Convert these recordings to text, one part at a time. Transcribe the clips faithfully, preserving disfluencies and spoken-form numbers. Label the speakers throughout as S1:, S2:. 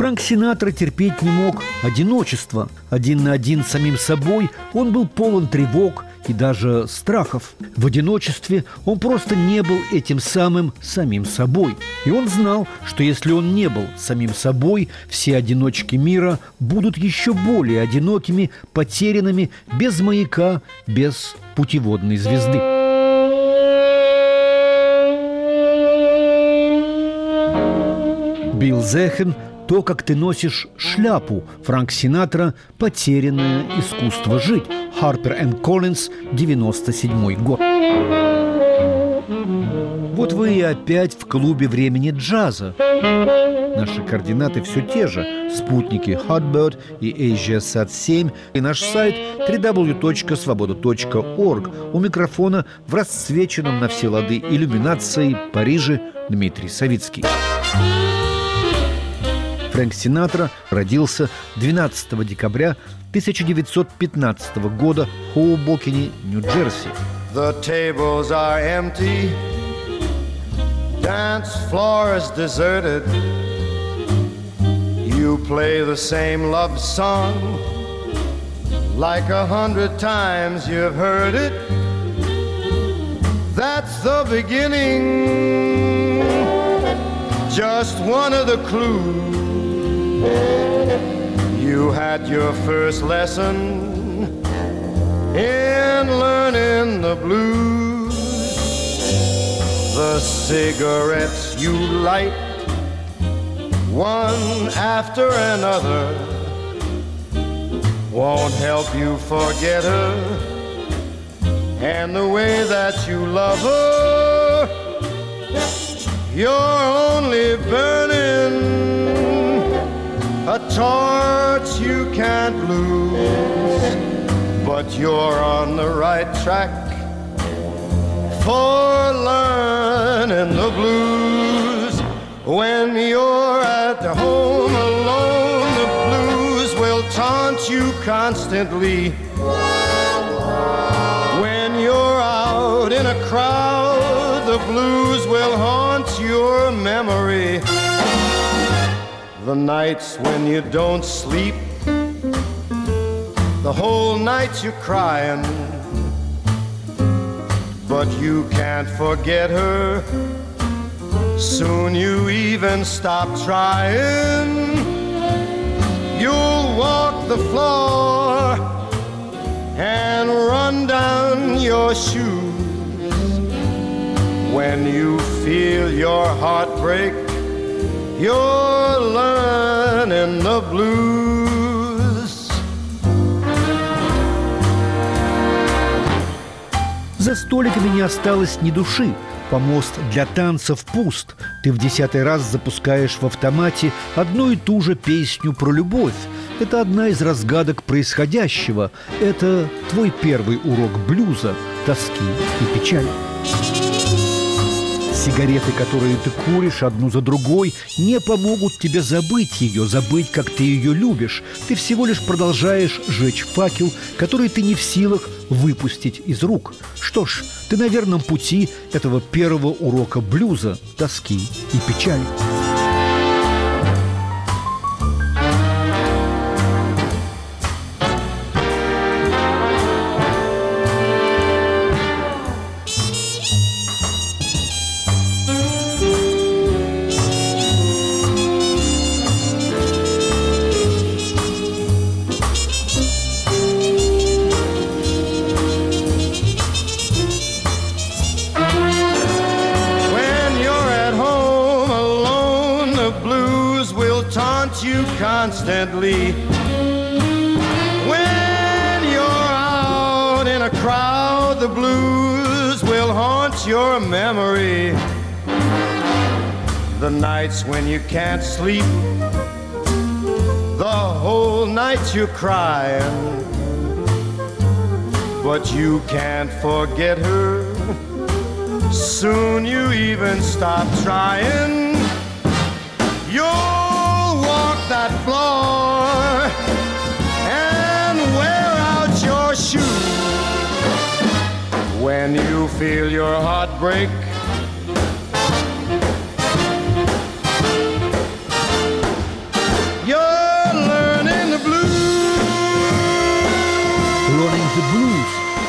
S1: Фрэнк Синатра терпеть не мог одиночество. Один на один с самим собой он был полон тревог и даже страхов. В одиночестве он просто не был этим самым самим собой. И он знал, что если он не был самим собой, все одиночки мира будут еще более одинокими, потерянными, без маяка, без путеводной звезды. Билл Зехен «То, как ты носишь шляпу», Фрэнк Синатра «Потерянное искусство жить», Harper энд Collins, девяносто седьмой год. Вот вы и опять в клубе времени джаза. Наши координаты все те же. Спутники Hotbird и AsiaSat семь. И наш сайт дабл ю дабл ю дабл ю точка свобода точка орг. У микрофона в расцвеченном на все лады иллюминацией Париже Дмитрий Савицкий. Фрэнк Синатра родился двенадцатого декабря тысяча девятьсот пятнадцатого года в Хоубокене, Нью-Джерси.
S2: The tables are empty, dance floor is deserted. You play the same love song like a hundred times you've heard it. That's the beginning, just one of the clues. You had your first lesson in learning the blues. The cigarettes you light, one after another, won't help you forget her and the way that you love her. You're only burning a torch you can't lose, but you're on the right track for learning the blues. When you're at home alone, the blues will taunt you constantly. When you're out in a crowd, the blues will haunt your memory. The nights when you don't sleep, the whole night you're crying, but you can't forget her. Soon you even stop trying. You'll walk the floor and run down your shoes. When you feel your heart break, you're learning the blues.
S1: За столиками не осталось ни души. Помост для танцев пуст. Ты в десятый раз запускаешь в автомате одну и ту же песню про любовь. Это одна из разгадок происходящего. Это твой первый урок блюза, тоски и печали. Сигареты, которые ты куришь одну за другой, не помогут тебе забыть ее, забыть, как ты ее любишь. Ты всего лишь продолжаешь жечь факел, который ты не в силах выпустить из рук. Что ж, ты на верном пути этого первого урока блюза, тоски и печали.
S2: You constantly. When you're out in a crowd, the blues will haunt your memory. The nights when you can't sleep, the whole night you're crying, but you can't forget her. Soon you even stop trying. You're that floor and wear out your shoes. When you feel your heart break,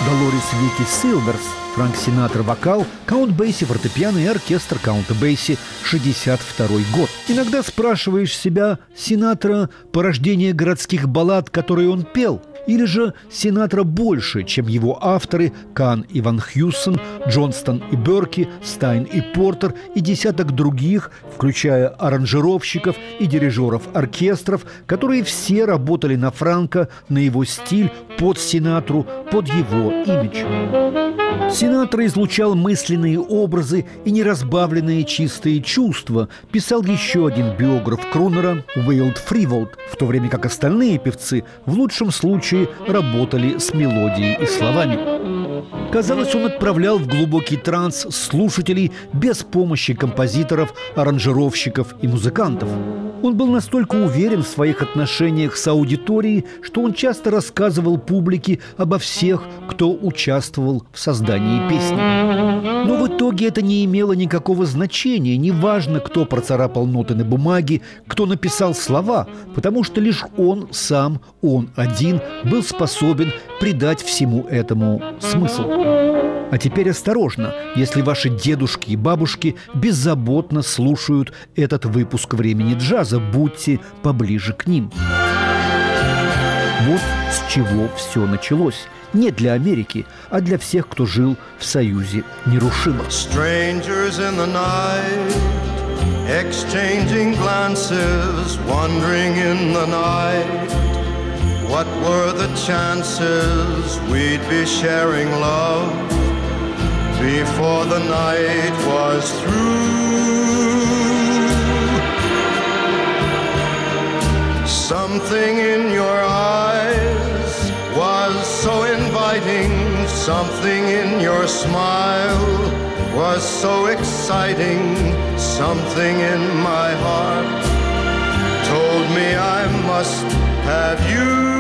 S1: Долорес Вики Силверс, Фрэнк Синатра вокал, Каунт Бейси фортепиано и оркестр Каунта Бейси, шестьдесят второй год. Иногда спрашиваешь себя, Синатра – порождение городских баллад, которые он пел? Или же Синатра больше, чем его авторы Кан и Ван Хьюсон, Джонстон и Берки, Стайн и Портер и десяток других, включая аранжировщиков и дирижеров оркестров, которые все работали на Франка, на его стиль, под Синатру, под его имидж. Синатра излучал мысленные образы и неразбавленные чистые чувства, писал еще один биограф Крунера Уэйлд Фриволд, в то время как остальные певцы в лучшем случае работали с мелодией и словами. Казалось, он отправлял в глубокий транс слушателей без помощи композиторов, аранжировщиков и музыкантов. Он был настолько уверен в своих отношениях с аудиторией, что он часто рассказывал публике обо всех, кто участвовал в создании песни. Но в итоге это не имело никакого значения. Неважно, кто процарапал ноты на бумаге, кто написал слова, потому что лишь он сам, он один, был способен придать всему этому смысл. А теперь осторожно, если ваши дедушки и бабушки беззаботно слушают этот выпуск «Времени джаза», будьте поближе к ним. Вот с чего все началось. Не для Америки, а для всех, кто жил в Союзе нерушимо.
S2: Strangers in the night, exchanging glances, wandering in the night. What were the chances we'd be sharing love before the night was through? Something in your eyes was so inviting, something in your smile was so exciting, something in my heart told me I must have you.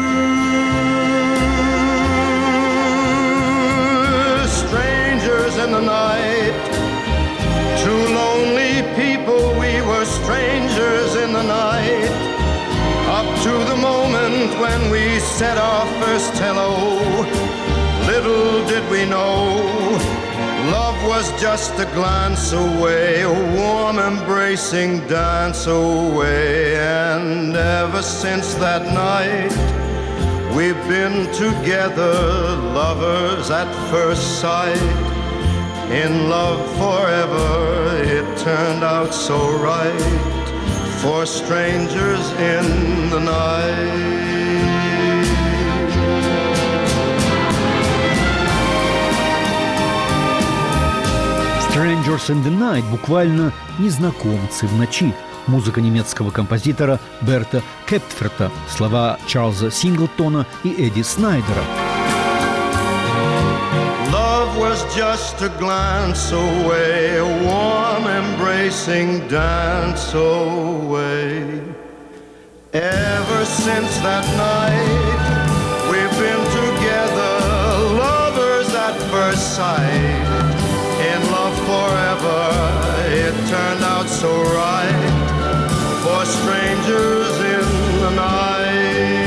S2: Strangers in the night, two lonely people, we were strangers in the night. Up to the moment when we said our first hello, little did we know, love was just a glance away, a warm embracing dance away. And ever since that night, we've been together, lovers at first sight. In love forever, it turned out so right, for strangers in the night.
S1: Strangers in the Night, буквально «незнакомцы в ночи». Музыка немецкого композитора Берта Кепферта, слова Чарльза Синглтона и Эдди Снайдера.
S2: Love was just a glance away, a warm embracing dance away. Ever since that night, we've been together, lovers at first sight. In love forever, it turned out so right, for strangers in the night.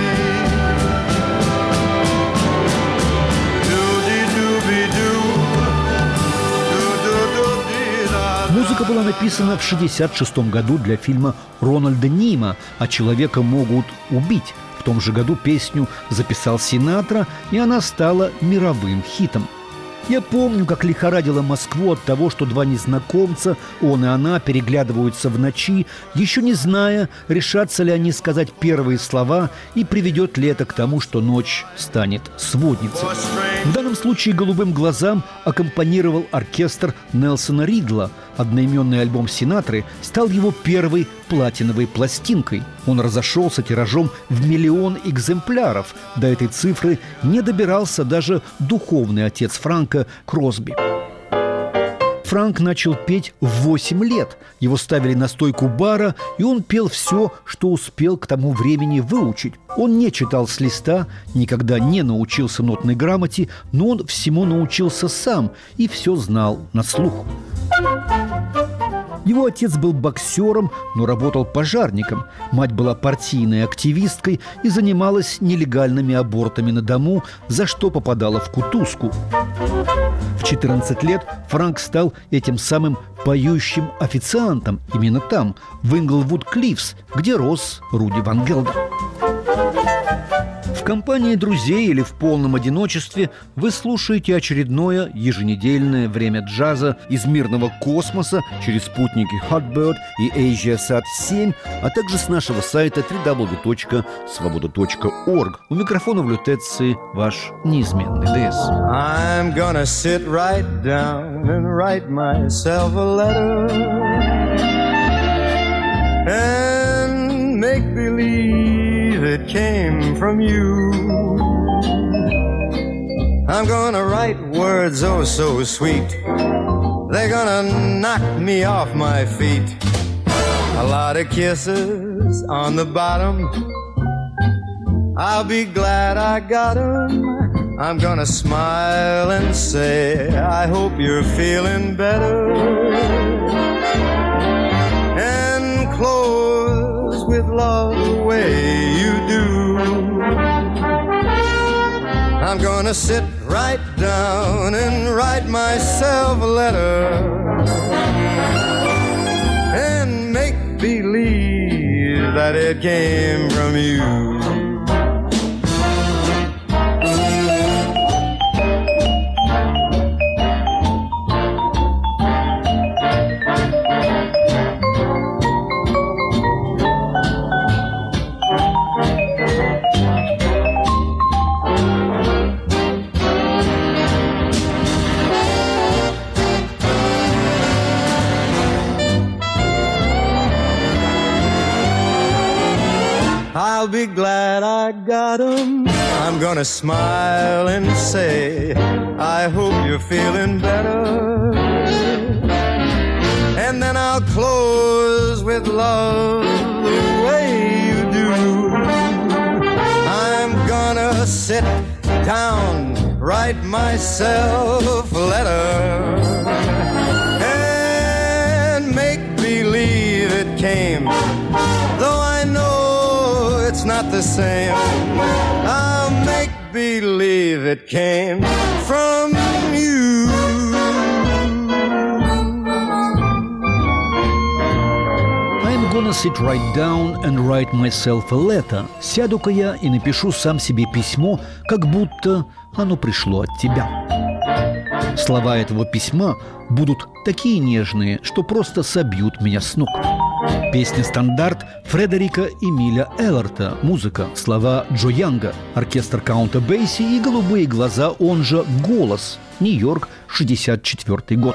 S1: Музыка была написана в шестьдесят шестом году для фильма Рональда Нима «А человека могут убить». В том же году песню записал Синатра, и она стала мировым хитом. Я помню, как лихорадило Москву от того, что два незнакомца, он и она, переглядываются в ночи, еще не зная, решатся ли они сказать первые слова и приведет ли это к тому, что ночь станет сводницей. В данном случае «Голубым глазам» аккомпанировал оркестр Нельсона Ридла. Одноименный альбом Синатры стал его первой платиновой пластинкой. Он разошелся тиражом в миллион экземпляров. До этой цифры не добирался даже духовный отец Франка Кросби. Франк начал петь в восемь лет. Его ставили на стойку бара, и он пел все, что успел к тому времени выучить. Он не читал с листа, никогда не научился нотной грамоте, но он всему научился сам и все знал на слух. Его отец был боксером, но работал пожарником. Мать была партийной активисткой и занималась нелегальными абортами на дому, за что попадала в кутузку. В четырнадцать лет Франк стал этим самым поющим официантом именно там, в Инглвуд-Клиффс, где рос Руди Ван Гелдер. В компании друзей или в полном одиночестве вы слушаете очередное еженедельное время джаза из мирного космоса через спутники Hotbird и AsiaSat семь, а также с нашего сайта дабл ю дабл ю дабл ю точка свобода точка орг. У микрофона в лютеции ваш неизменный ДС.
S2: I'm gonna sit right down and write myself a letter and make believe it came from you. I'm gonna write words oh so sweet, they're gonna knock me off my feet. A lot of kisses on the bottom, I'll be glad I got 'em. I'm gonna smile and say, I hope you're feeling better, and close with love the way you do. I'm gonna sit right down and write myself a letter and make believe that it came from you. I'll be glad I got 'em. I'm gonna smile and say, I hope you're feeling better, and then I'll close with love the way you do. I'm gonna sit down, write myself a letter, and make believe it came, though I know it's not the same. I'll make believe it came from you.
S1: I'm gonna sit right down and write myself a letter. Сяду-ка я и напишу сам себе письмо, как будто оно пришло от тебя. Слова этого письма будут такие нежные, что просто собьют меня с ног. Песня-стандарт Фредерика Эмиля Элларта. Музыка, слова Джо Янга. Оркестр Каунта Бейси и «Голубые глаза», он же «Голос». Нью-Йорк, шестьдесят четвёртый год.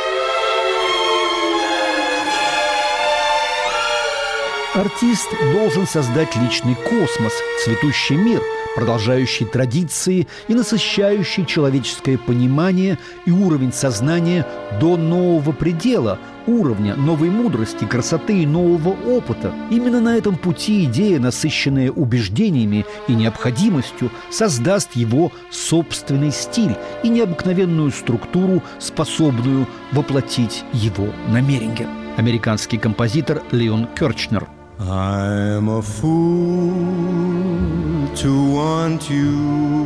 S1: Артист должен создать личный космос, цветущий мир, продолжающий традиции и насыщающий человеческое понимание и уровень сознания до нового предела, уровня новой мудрости, красоты и нового опыта. Именно на этом пути идея, насыщенная убеждениями и необходимостью, создаст его собственный стиль и необыкновенную структуру, способную воплотить его намерения. Американский композитор Леон Кёрчнер.
S2: I'm a fool to want you.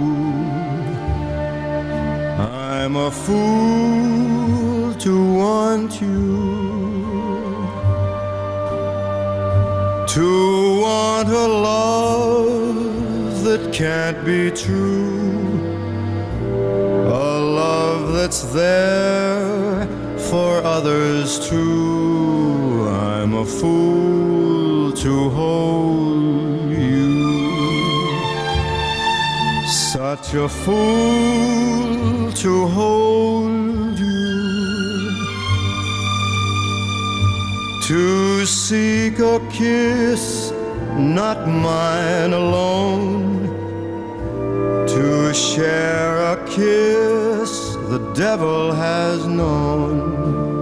S2: I'm a fool to want you. To want a love that can't be true. A love that's there for others too. I'm a fool to hold you. Such a fool to hold you. To seek a kiss, not mine alone. To share a kiss the devil has known.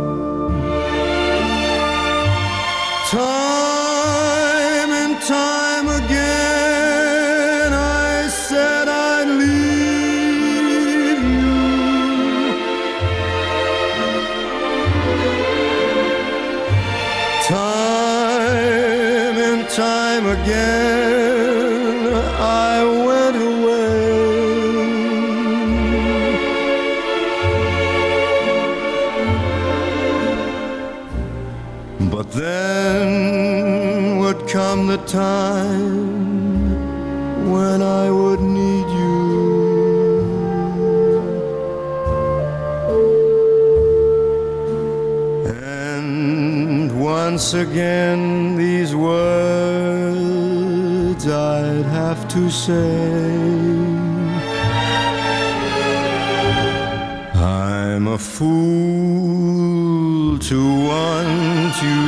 S2: Time and time again I said I'd leave you, time again I went away. But then would come the time when I would need you. Once again these words I'd have to say. I'm a fool to want you.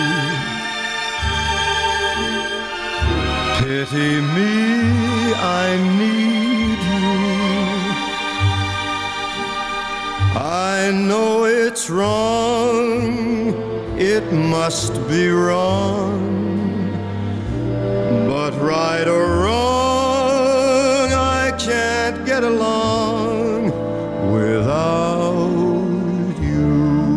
S2: Pity me, I need you. I know it's wrong, it must be wrong, but right or wrong, I can't get along without you.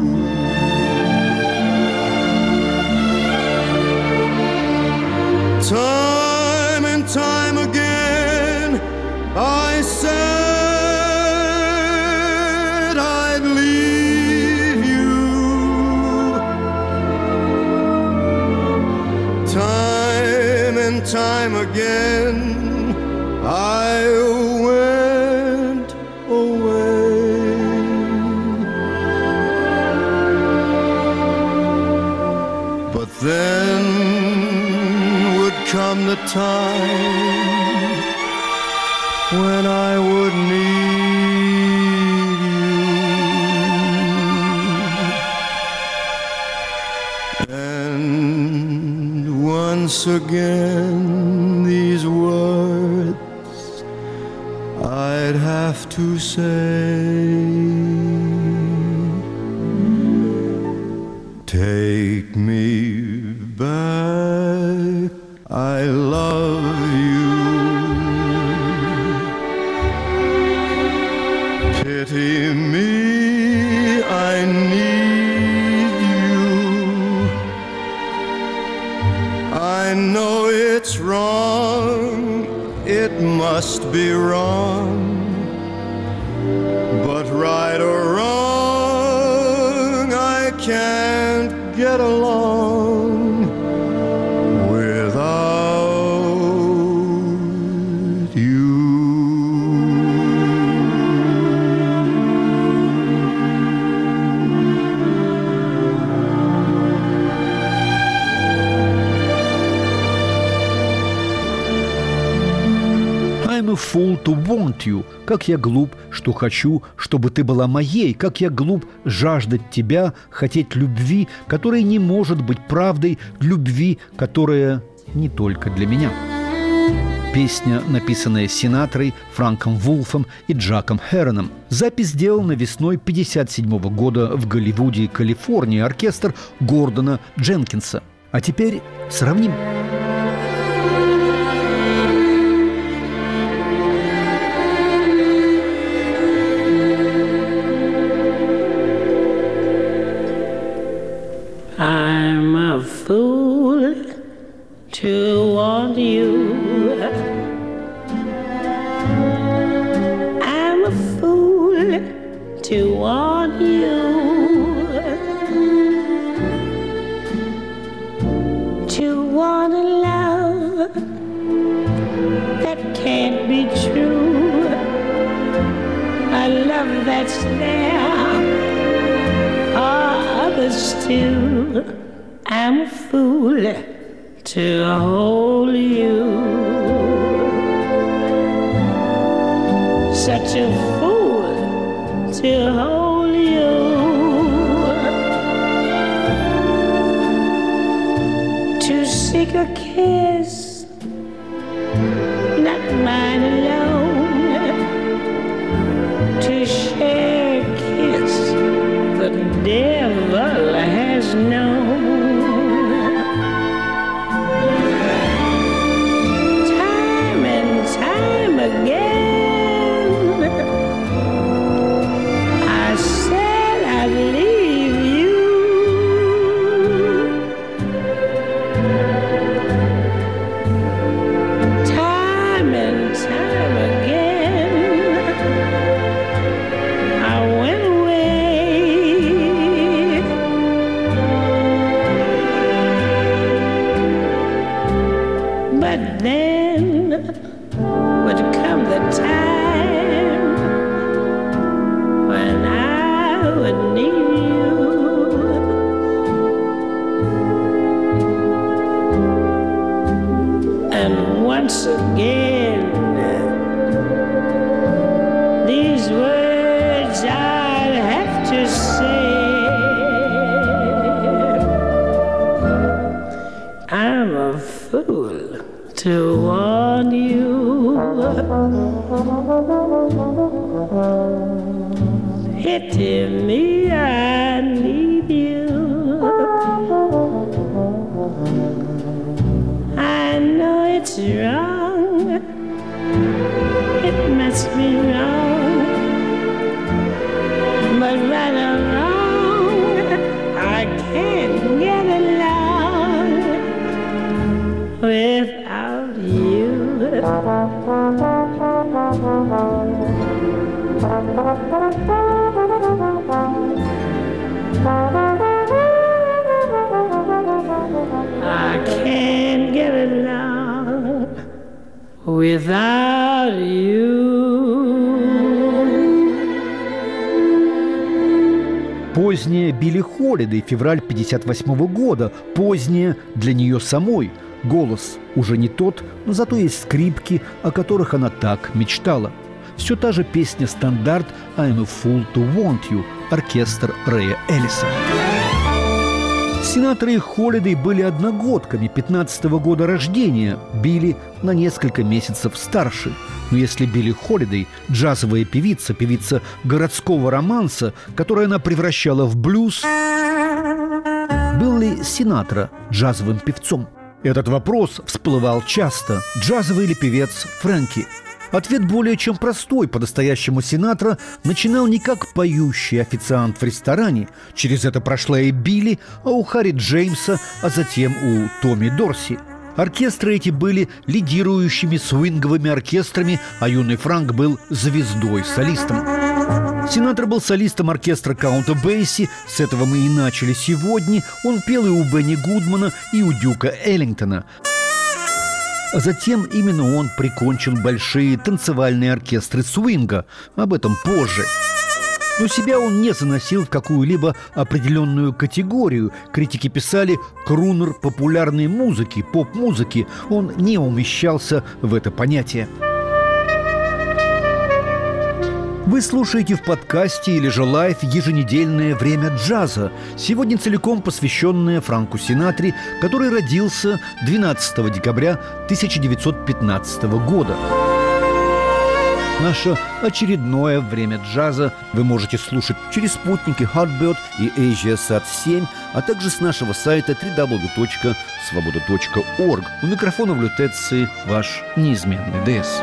S2: Time and time again, I said I'd leave you. Time and time again I went away. But then would come the time when I would need you. And once again these words I'd have to say. Take me back, I love you. Pity me, I need you. I know it's wrong, it must be wrong, but right or wrong, I can't get along without you.
S1: I'm a fool to want you. Как я глуп, что хочу, чтобы ты была моей. Как я глуп жаждать тебя, хотеть любви, которая не может быть правдой, любви, которая не только для меня. Песня, написанная Синатрой, Франком Вулфом и Джаком Хероном. Запись сделана весной пятьдесят седьмого года в Голливуде, Калифорнии, оркестр Гордона Дженкинса. А теперь сравним.
S3: I'm a fool to want you. I'm a fool to want you. To want a love that can't be true. A love that's there others too. I'm a fool to hold you. Such a fool to hold you. To seek a kiss, not mine alone. To share a kiss the devil has known. Time and time again I said I'd leave you. to warn you. Pity me, I need you. I know it's wrong, it must be wrong, but right or wrong, I can't get along without you. I can't get along without you.
S1: Поздняя Билли Холидей, февраль пятьдесят восьмого года, поздняя для нее самой. Голос уже не тот, но зато есть скрипки, о которых она так мечтала. Все та же песня-стандарт «I'm a fool to want you», оркестр Рэя Эллиса. Синатра и Холидей были одногодками, пятнадцатого года рождения, Билли на несколько месяцев старше. Но если Билли Холидей – джазовая певица, певица городского романса, которую она превращала в блюз, был ли Синатра джазовым певцом? Этот вопрос всплывал часто. Джазовый ли певец Фрэнки? Ответ более чем простой. По-настоящему Синатра начинал не как поющий официант в ресторане. Через это прошла и Билли, а у Харри Джеймса, а затем у Томми Дорси. Оркестры эти были лидирующими свинговыми оркестрами, а юный Франк был звездой-солистом. Синатра был солистом оркестра Каунта Бейси, с этого мы и начали сегодня. Он пел и у Бенни Гудмана, и у Дюка Эллингтона. А затем именно он прикончил большие танцевальные оркестры свинга. Об этом позже. Но себя он не заносил в какую-либо определенную категорию. Критики писали «крунер популярной музыки, поп-музыки». Он не умещался в это понятие. Вы слушаете в подкасте или же лайв еженедельное «Время джаза», сегодня целиком посвященное Франку Синатре, который родился двенадцатого декабря тысяча девятьсот пятнадцатого года. Наше очередное «Время джаза» вы можете слушать через спутники Heartbird и AsiaSat семь, а также с нашего сайта дабл ю дабл ю дабл ю точка свобода точка орг. У микрофона в лютеции ваш неизменный ДС.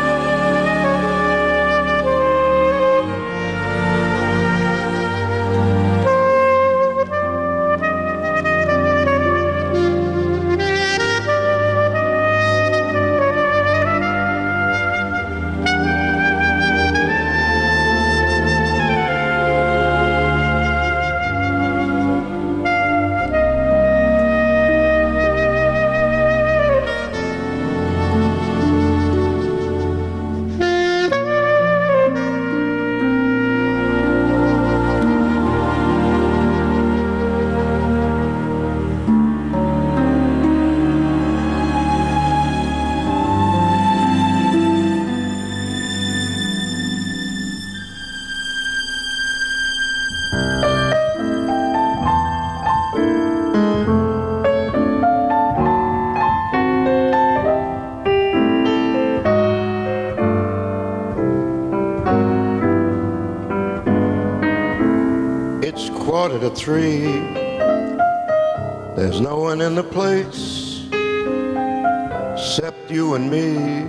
S2: Quarter to three, there's no one in the place except you and me.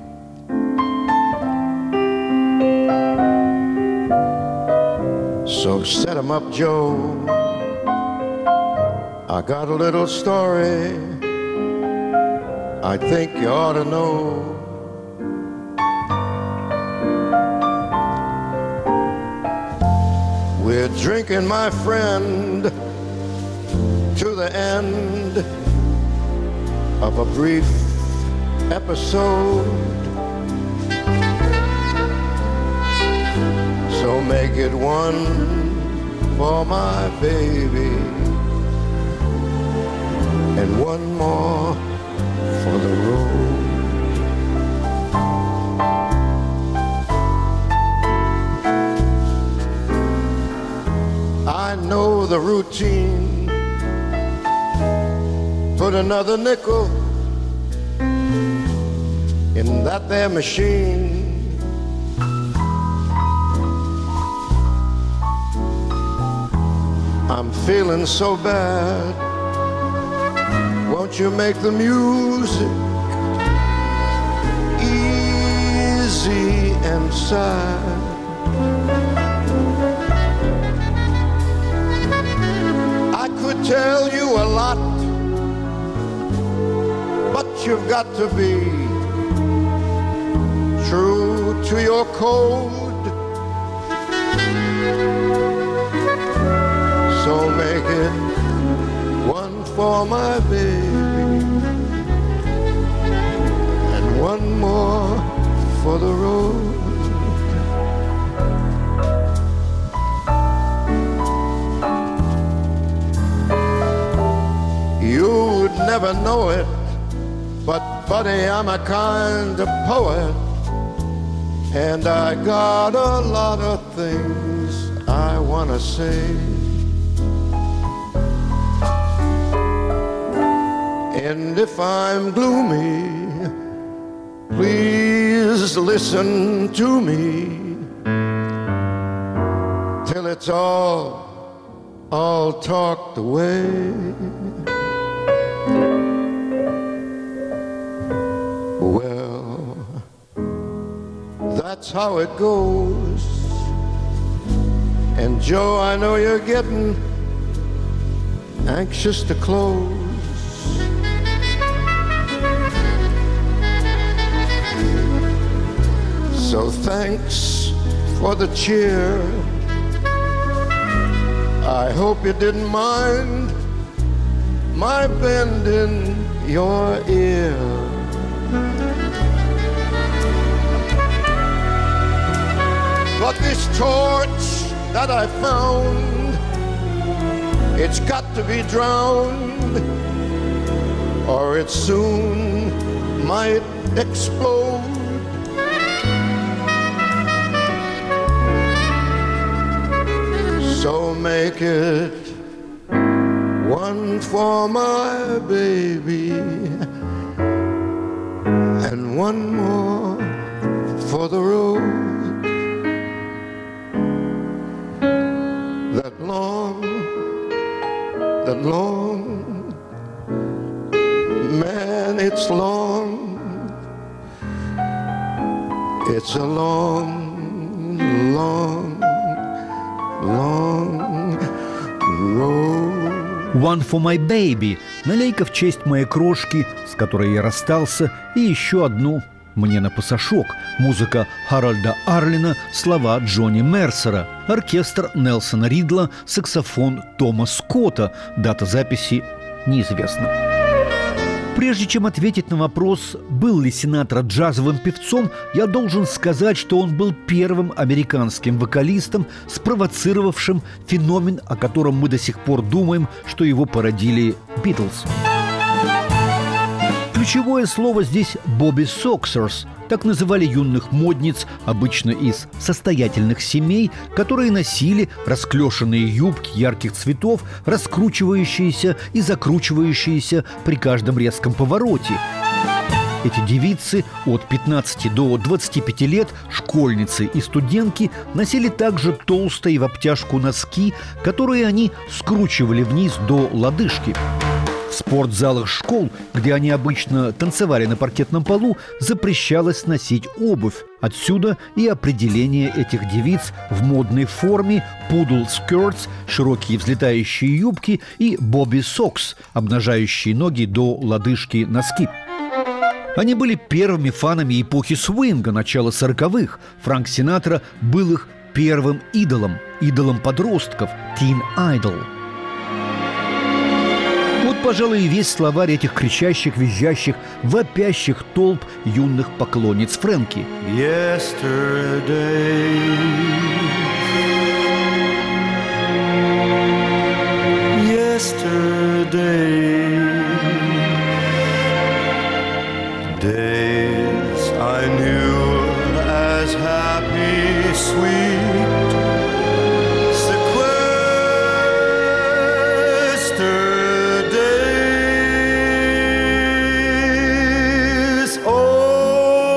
S2: So set 'em up, Joe, I got a little story I think you ought to know. We're drinking, my friend, to the end of a brief episode. So make it one for my baby and one more for the road. I know the routine. Put another nickel in that there machine. I'm feeling so bad. Won't you make the music easy and sad? I could tell you a lot, but you've got to be true to your code. So make it one for my baby and one more for the road. You'd never know it, but buddy, I'm a kind of poet, and I got a lot of things I wanna say. And if I'm gloomy, please listen to me till it's all, all talked away. Well, that's how it goes. And Joe, I know you're getting anxious to close. So thanks for the cheer. I hope you didn't mind my bending your ear. But this torch that I found, it's got to be drowned, or it soon might explode. So make it one for my baby and one more for the road. That long, that long, man, it's long. It's a long, long, long road.
S1: «One for my baby» – налейка в честь моей крошки, с которой я расстался, и еще одну «Мне на пасашок» – музыка Харольда Арлина, слова Джонни Мерсера, оркестр Нельсона Ридла, саксофон Тома Скотта, дата записи неизвестна. Прежде чем ответить на вопрос, был ли Синатра джазовым певцом, я должен сказать, что он был первым американским вокалистом, спровоцировавшим феномен, о котором мы до сих пор думаем, что его породили Битлз. Ключевое слово здесь «Бобби Соксерс». Так называли юных модниц, обычно из состоятельных семей, которые носили расклешенные юбки ярких цветов, раскручивающиеся и закручивающиеся при каждом резком повороте. Эти девицы от пятнадцати до двадцати пяти лет, школьницы и студентки, носили также толстые в обтяжку носки, которые они скручивали вниз до лодыжки. В спортзалах школ, где они обычно танцевали на паркетном полу, запрещалось носить обувь. Отсюда и определение этих девиц в модной форме «пудл скёртс», широкие взлетающие юбки, и «бобби сокс», обнажающие ноги до лодыжки носки. Они были первыми фанами эпохи свинга начала сороковых. Фрэнк Синатра был их первым идолом, идолом подростков, «teen idol». Вот, пожалуй, и весь словарь этих кричащих, визжащих, вопящих толп юных поклонниц Фрэнки.
S2: Yesterday, yesterday, days I knew as happy, sweet. Days, oh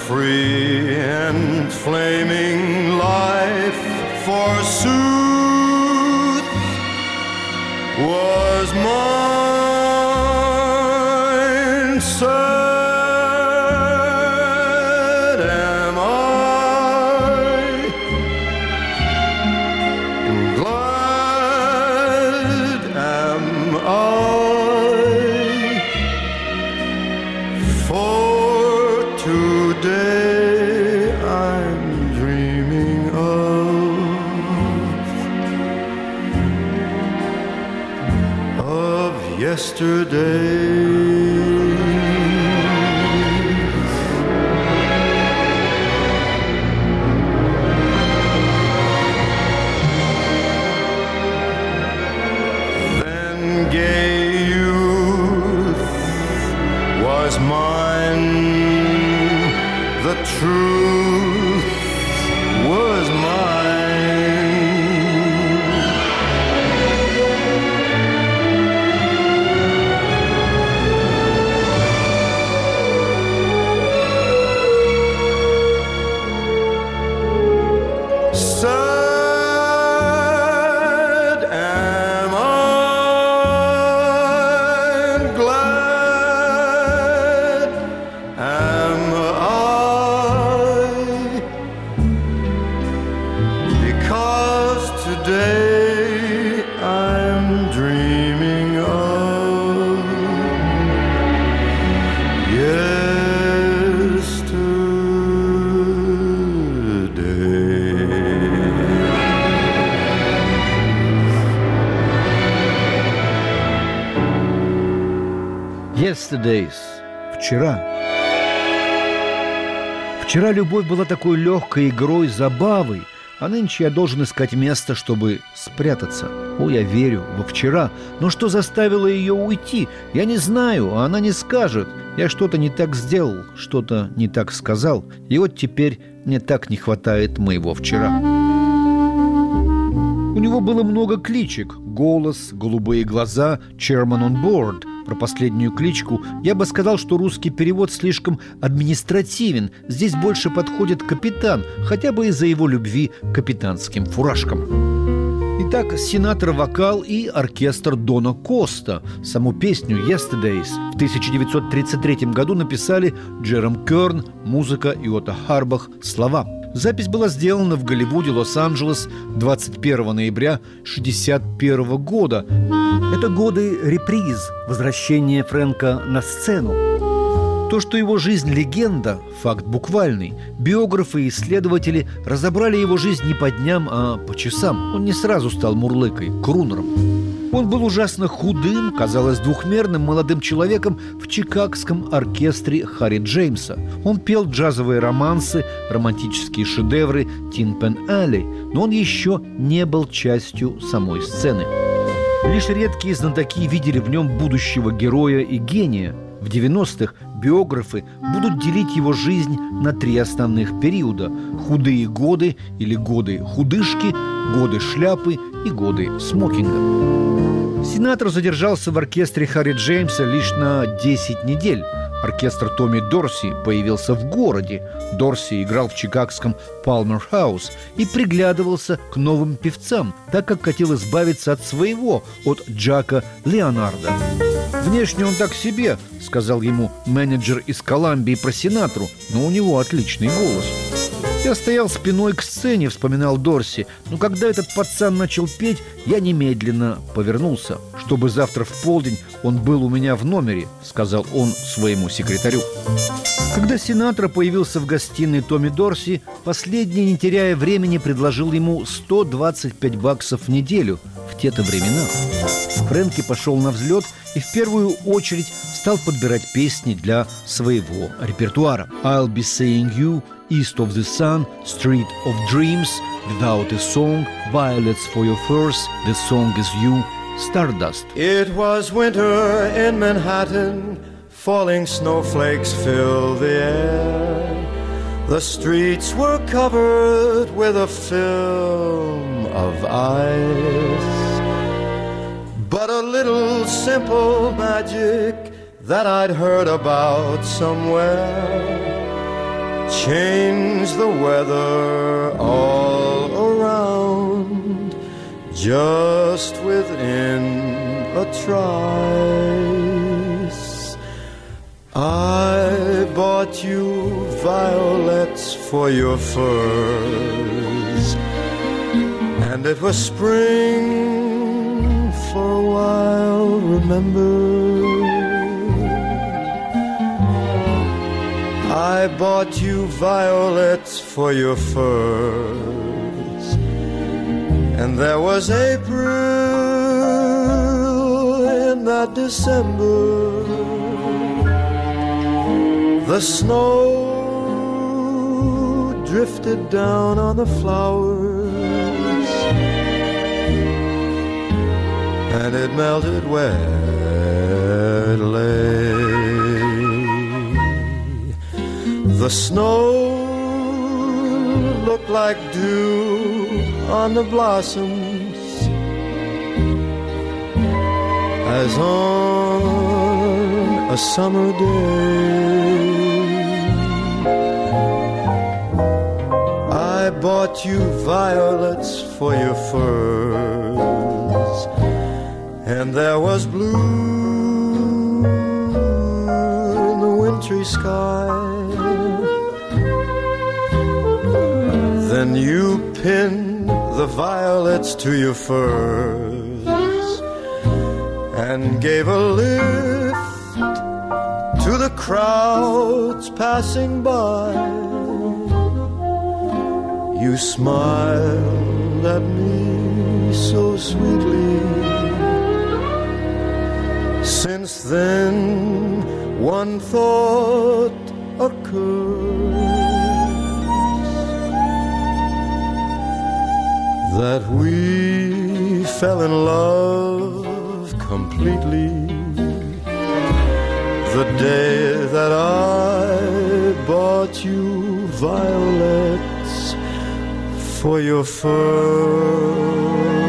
S2: free and flaming life, forsooth, was mine. Sad am I, and glad am I, for today I'm dreaming of, of yesterday. The truth was mine. Sad am I, and glad am today I'm dreaming of yesterday.
S1: Yesterdays. Вчера. Вчера любовь была такой легкой игрой, забавой, а нынче я должен искать место, чтобы спрятаться. О, я верю во вчера, но что заставило ее уйти? Я не знаю, а она не скажет. Я что-то не так сделал, что-то не так сказал, и вот теперь мне так не хватает моего вчера. У него было много кличек: голос, голубые глаза, chairman on board. Про последнюю кличку я бы сказал, что русский перевод слишком административен. Здесь больше подходит капитан, хотя бы из-за его любви к капитанским фуражкам. Итак, Синатра вокал и оркестр Дона Коста. Саму песню «Yesterdays» в тысяча девятьсот тридцать третьем году написали Джером Керн, музыка и Отто Харбах, слова. Запись была сделана в Голливуде, Лос-Анджелес, двадцать первого ноября шестьдесят первого года. Это годы реприз, возвращения Фрэнка на сцену. То, что его жизнь – легенда, факт буквальный. Биографы и исследователи разобрали его жизнь не по дням, а по часам. Он не сразу стал мурлыкой, крунером. Он был ужасно худым, казалось, двухмерным молодым человеком в чикагском оркестре Харри Джеймса. Он пел джазовые романсы, романтические шедевры «Tin Pan Alley», но он еще не был частью самой сцены. Лишь редкие знатоки видели в нем будущего героя и гения. В девяностых биографы будут делить его жизнь на три основных периода: худые годы или годы худышки, годы шляпы и годы смокинга. Синатра задержался в оркестре Харри Джеймса лишь на десять недель. Оркестр Томми Дорси появился в городе. Дорси играл в чикагском Palmer House и приглядывался к новым певцам, так как хотел избавиться от своего, от Джака Леонарда. «Внешне он так себе», — сказал ему менеджер из Колумбии про Синатру, «но у него отличный голос». «Я стоял спиной к сцене», — вспоминал Дорси, «но когда этот пацан начал петь, я немедленно повернулся, чтобы завтра в полдень он был у меня в номере», — сказал он своему секретарю. Когда Синатра появился в гостиной Томми Дорси, последний, не теряя времени, предложил ему сто двадцать пять баксов в неделю в те-то времена. Фрэнки пошел на взлет и в первую очередь стал подбирать песни для своего репертуара. «I'll be seeing you», «East of the Sun», «Street of Dreams», «Without a Song», «Violets for your First», «The Song is You», «Stardust».
S2: It was winter in Manhattan, falling snowflakes filled the air. The streets were covered with a film of ice. But a little simple magic that I'd heard about somewhere change the weather all around, just within a trice. I bought you violets for your furs, and it was spring for a while, remember. I bought you violets for your furs, and there was April in that December. The snow drifted down on the flowers, and it melted where it lay. The snow looked like dew on the blossoms, as on a summer day. I bought you violets for your furs, and there was blue in the wintry sky. Then you pinned the violets to your furs and gave a lift to the crowds passing by. You smiled at me so sweetly. Since then, one thought occurred, that we fell in love completely the day that I bought you violets for your fur.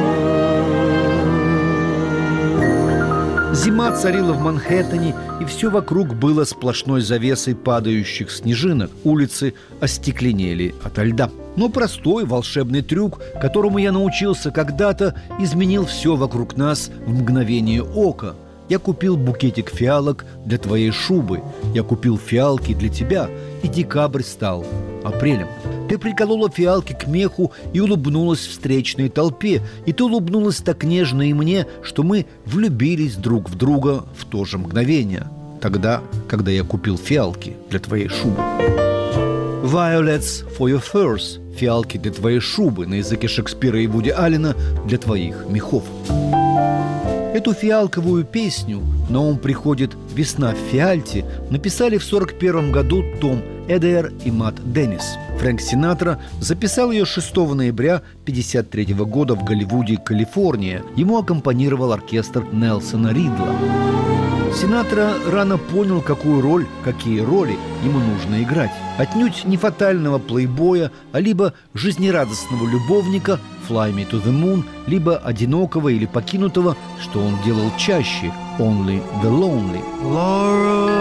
S1: Зима царила в Манхэттене, и все вокруг было сплошной завесой падающих снежинок. Улицы остекленели ото льда. Но простой волшебный трюк, которому я научился когда-то, изменил все вокруг нас в мгновение ока. Я купил букетик фиалок для твоей шубы. Я купил фиалки для тебя, и декабрь стал апрелем. Ты приколола фиалки к меху и улыбнулась встречной толпе. И ты улыбнулась так нежно и мне, что мы влюбились друг в друга в то же мгновение. Тогда, когда я купил фиалки для твоей шубы. Violets for your furs. Фиалки для твоей шубы, на языке Шекспира и Вуди Аллена, для твоих мехов. Эту фиалковую песню «На ум приходит весна в фиальте» написали в сорок первом году Том Эдер и Мат Деннис. Фрэнк Синатра записал ее шестого ноября пятьдесят третьего года в Голливуде, Калифорния. Ему аккомпанировал оркестр Нельсона Ридла. Синатра рано понял, какую роль, какие роли ему нужно играть. Отнюдь не фатального плейбоя, а либо жизнерадостного любовника «Fly me to the moon», либо одинокого или покинутого, что он делал чаще «Only the lonely».
S2: Laura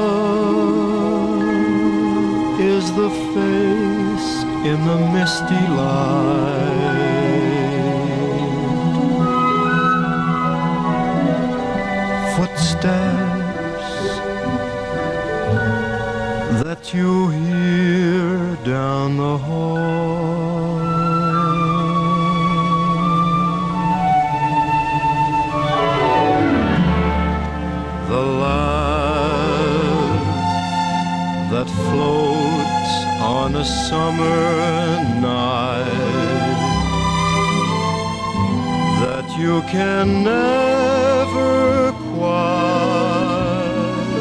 S2: is the face in the misty light, footsteps that you hear down the hall. The laugh that floats on a summer night that you can never quite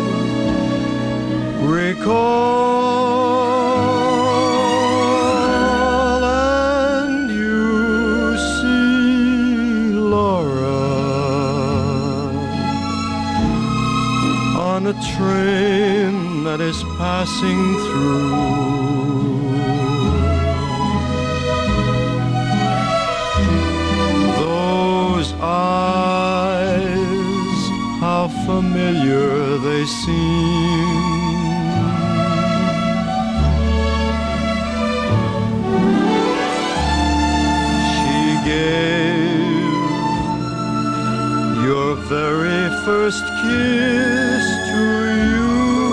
S2: recall, and you see Laura on a train that is passing through. Those eyes, how familiar they seem. very first kiss to you,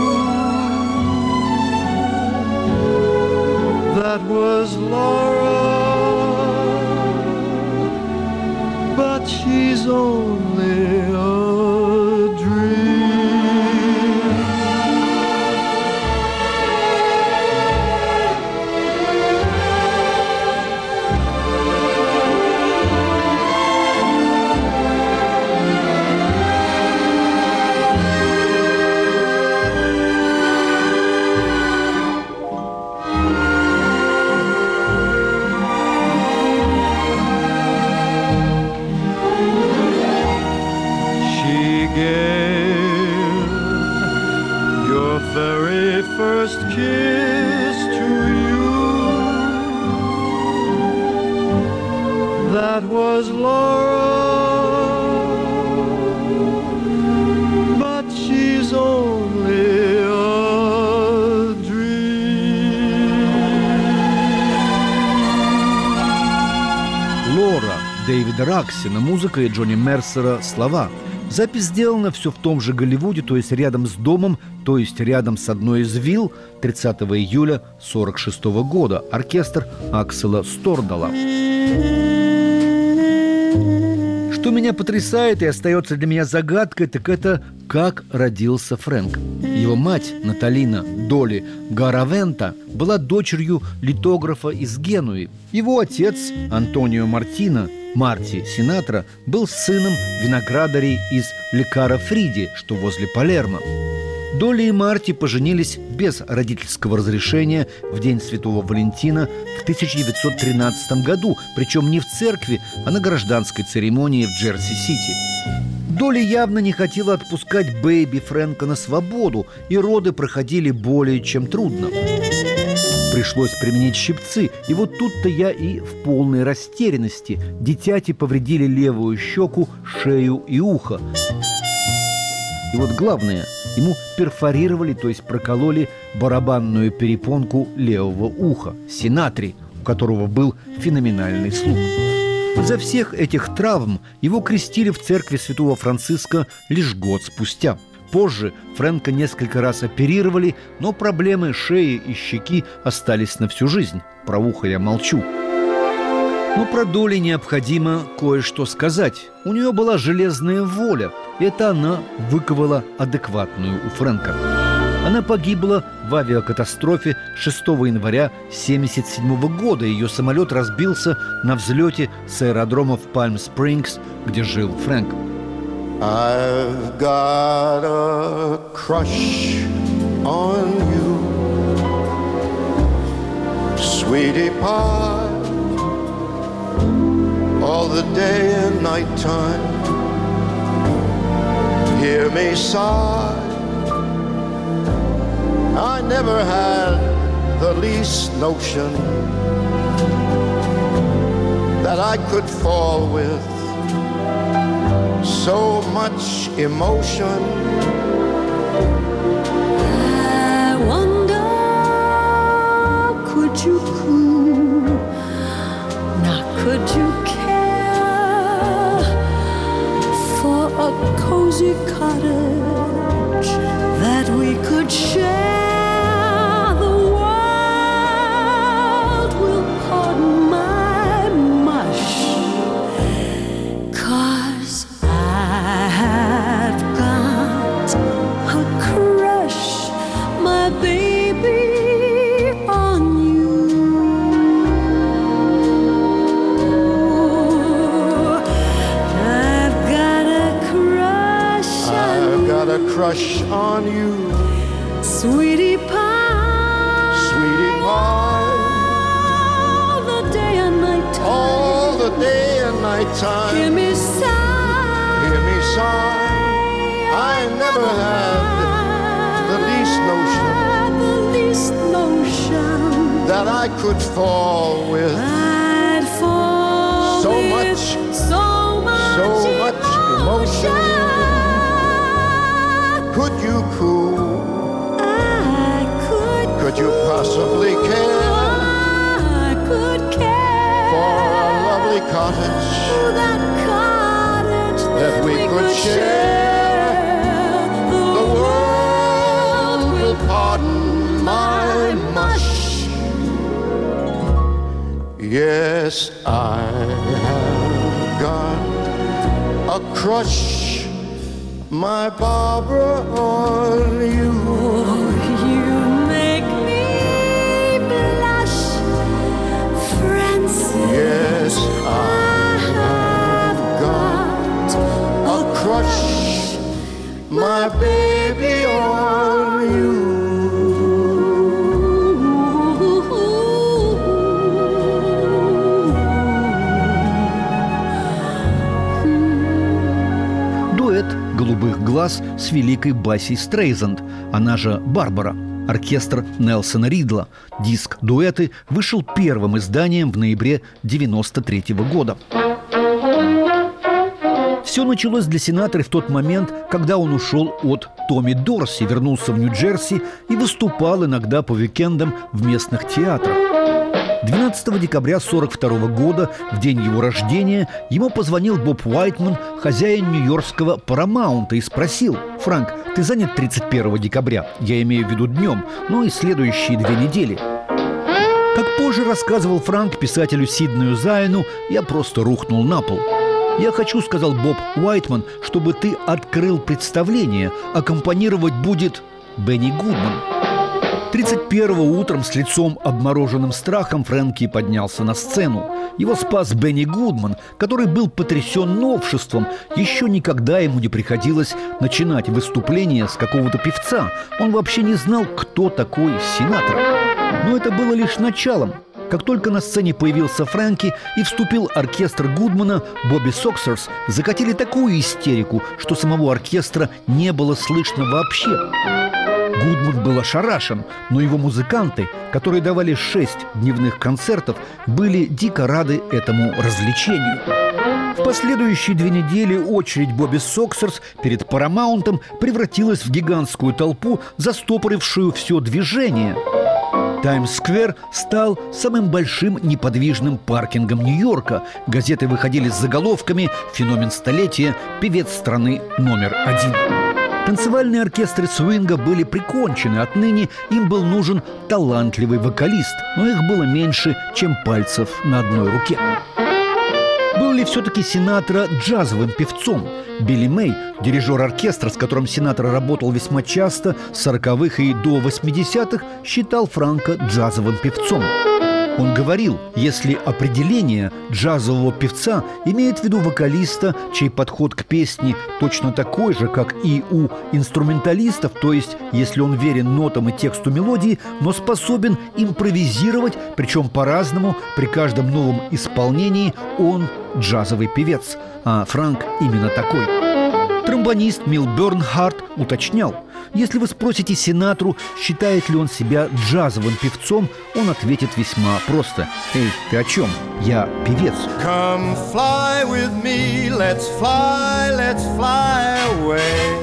S2: that was Laura, but she's only a dream. Very first kiss to you, that was Laura, but she's only a dream.
S1: Лора Дэвида Раксина, музыка и Джонни Мерсера слова. Запись сделана все в том же Голливуде, то есть рядом с домом, то есть рядом с одной из вилл, тридцатого июля сорок шестого года. Оркестр Аксела Стордала. Что меня потрясает и остается для меня загадкой, так это как родился Фрэнк. Его мать, Наталина Долли Гаравента, была дочерью литографа из Генуи. Его отец, Антонио Мартино, Марти Синатра, был сыном виноградарей из Лекаро Фриди, что возле Палермо. Долли и Марти поженились без родительского разрешения в день Святого Валентина в тысяча девятьсот тринадцатом году, причем не в церкви, а на гражданской церемонии в Джерси-Сити. Долли явно не хотела отпускать бэйби Фрэнка на свободу, и роды проходили более чем трудно. Пришлось применить щипцы, и вот тут-то я и в полной растерянности. Дитяти повредили левую щеку, шею и ухо. И вот главное, ему перфорировали, то есть прокололи барабанную перепонку левого уха, Синатри, у которого был феноменальный слух. За всех этих травм его крестили в церкви Святого Франциска лишь год спустя. Позже Фрэнка несколько раз оперировали, но проблемы шеи и щеки остались на всю жизнь. Про ухо я молчу. Но про Долли необходимо кое-что сказать. У нее была железная воля. Это она выковала адекватную у Фрэнка. Она погибла в авиакатастрофе шестого января семьдесят седьмого года. Ее самолет разбился на взлете с аэродрома в Пальм-Спрингс, где жил Фрэнк.
S2: I've got a crush on you, sweetie pie, all the day and night time. Hear me sigh, I never had the least notion that I could fall with so much emotion.
S4: I wonder, could you coo? Now could you care for a cozy cottage that we could share? The world will pardon my mush, 'cause I have got a crush, my baby, on you. I've got a crush on
S2: I've got a crush on you,
S4: sweetie pie,
S2: sweetie pie,
S4: all the day and night time.
S2: all the day and night time.
S4: Hear me sigh,
S2: Hear me sigh, I never had the least notion
S4: the least notion
S2: that I could fall with
S4: I'd fall
S2: so
S4: with
S2: much,
S4: so much,
S2: so much emotion. Could you coo?
S4: I could,
S2: Could you possibly care
S4: I could care
S2: for a lovely cottage
S4: that cottage
S2: that we could share. The world will pardon my mush. Yes, I have got a crush, my Barbara, on you.
S4: You make me blush, Francis.
S2: Yes, I have got a crush, my baby, on you.
S1: Дуэт «Голубых глаз» с великой Басси Стрейзанд, она же Барбара. Оркестр Нельсона Ридла. Диск «Дуэты» вышел первым изданием в ноябре девяносто третьего года. Все началось для Синатры в тот момент, когда он ушел от Томми Дорси, вернулся в Нью-Джерси и выступал иногда по уикендам в местных театрах. двенадцатого декабря сорок второго года, в день его рождения, ему позвонил Боб Уайтман, хозяин нью-йоркского Парамаунта, и спросил: «Франк, ты занят тридцать первого декабря? Я имею в виду днем, ну и следующие две недели». Как позже рассказывал Франк писателю Сиднею Зайну, я просто рухнул на пол. «Я хочу, — сказал Боб Уайтман, — чтобы ты открыл представление. Аккомпанировать будет Бенни Гудман». тридцать первого утром с лицом обмороженным страхом Фрэнки поднялся на сцену. Его спас Бенни Гудман, который был потрясен новшеством. Еще никогда ему не приходилось начинать выступление с какого-то певца. Он вообще не знал, кто такой Синатра. Но это было лишь началом. Как только на сцене появился Фрэнки и вступил оркестр Гудмана, Бобби Соксерс закатили такую истерику, что самого оркестра не было слышно вообще. Гудман был ошарашен, но его музыканты, которые давали шесть дневных концертов, были дико рады этому развлечению. В последующие две недели очередь Бобби Соксерс перед Парамаунтом превратилась в гигантскую толпу, застопорившую все движение. Таймс-сквер стал самым большим неподвижным паркингом Нью-Йорка. Газеты выходили с заголовками «Феномен столетия», «Певец страны номер один». Танцевальные оркестры свинга были прикончены. Отныне им был нужен талантливый вокалист, но их было меньше, чем пальцев на одной руке. Был ли все-таки Синатра джазовым певцом? Билли Мэй, дирижер оркестра, с которым Синатра работал весьма часто, с сороковых и до восьмидесятых, считал Франка джазовым певцом. Он говорил, если определение джазового певца имеет в виду вокалиста, чей подход к песне точно такой же, как и у инструменталистов, то есть если он верен нотам и тексту мелодии, но способен импровизировать, причем по-разному, при каждом новом исполнении, он джазовый певец. А Франк именно такой. Тромбонист Мил Бернхарт уточнял: если вы спросите Синатру, считает ли он себя джазовым певцом, он ответит весьма просто: «Эй, ты о чем? Я певец».
S2: Come fly with me, let's fly, let's fly away.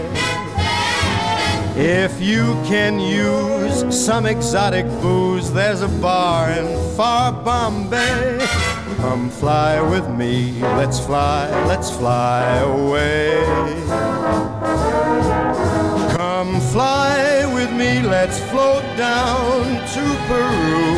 S2: If you can use some exotic booze, there's a bar in far Bombay. Come fly with me, let's fly, let's fly away. Come fly with me, let's float down to Peru.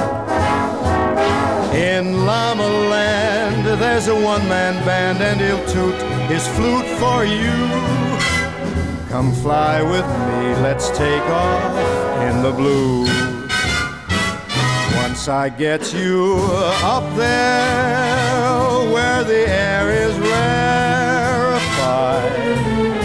S2: In Llama Land, there's a one-man band and he'll toot his flute for you. Come fly with me, let's take off in the blue. Once I get you up there where the air is rarefied,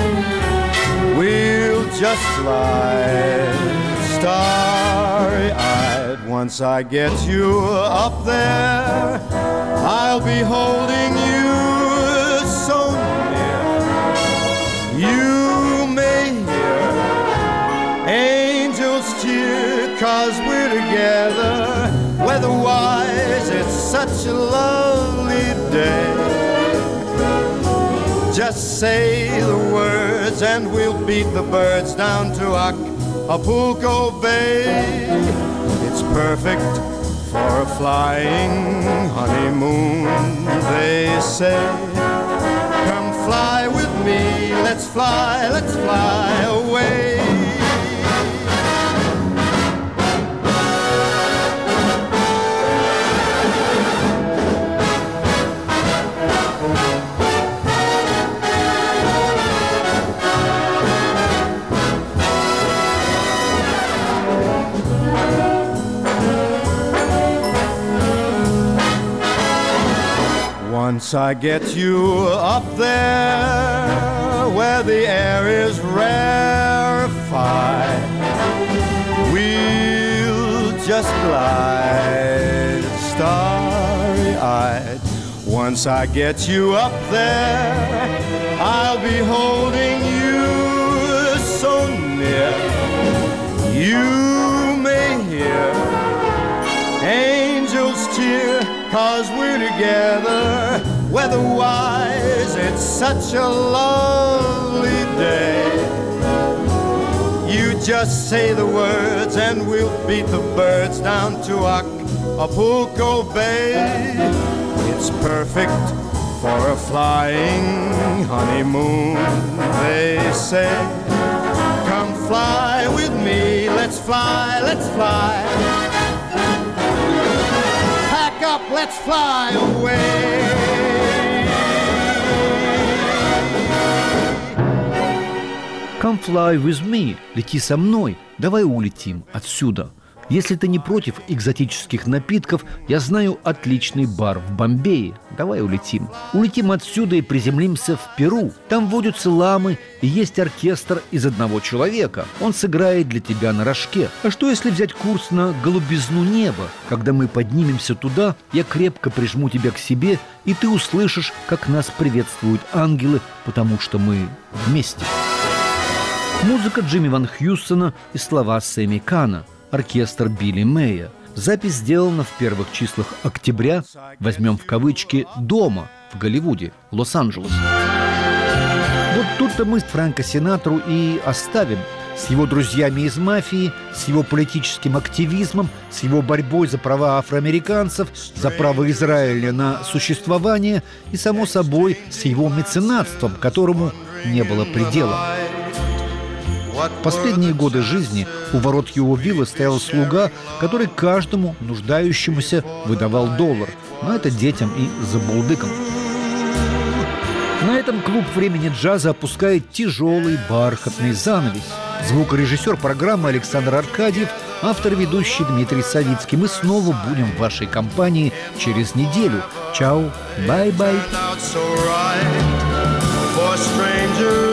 S2: we'll just fly starry-eyed. Once I get you up there, I'll be holding you so near. You may hear angels cheer, 'cause we're together. Weather-wise, it's such a lovely day. Just say the words and we'll beat the birds down to Acapulco Bay. It's perfect for a flying honeymoon, they say. Come fly with me, let's fly, let's fly away. Once I get you up there where the air is rarefied, we'll just glide starry-eyed. Once I get you up there, I'll be holding you so near. You may hear angels cheer, 'cause we're together, weather-wise, it's such a lovely day. You just say the words and we'll beat the birds down to Acapulco Bay. It's perfect for a flying honeymoon, they say. Come fly with me, let's fly, let's fly. Up, let's fly away.
S1: Come fly with me, лети со мной, давай улетим отсюда. Если ты не против экзотических напитков, я знаю отличный бар в Бомбее. Давай улетим. Улетим отсюда и приземлимся в Перу. Там водятся ламы и есть оркестр из одного человека. Он сыграет для тебя на рожке. А что, если взять курс на голубизну неба? Когда мы поднимемся туда, я крепко прижму тебя к себе, и ты услышишь, как нас приветствуют ангелы, потому что мы вместе. Музыка Джимми Ван Хьюстона и слова Сэмми Кана. Оркестр Билли Мэя. Запись сделана в первых числах октября, возьмем в кавычки, дома в Голливуде, Лос-Анджелес. Вот тут-то мы Фрэнка Синатру и оставим. С его друзьями из мафии, с его политическим активизмом, с его борьбой за права афроамериканцев, за право Израиля на существование и, само собой, с его меценатством, которому не было предела. В последние годы жизни у ворот его виллы стоял слуга, который каждому нуждающемуся выдавал доллар, но это детям и забулдыкам. На этом клуб времени джаза опускает тяжелый бархатный занавес. Звукорежиссер программы Александр Аркадьев, автор и ведущий Дмитрий Савицкий. Мы снова будем в вашей компании через неделю. Чао, бай-бай.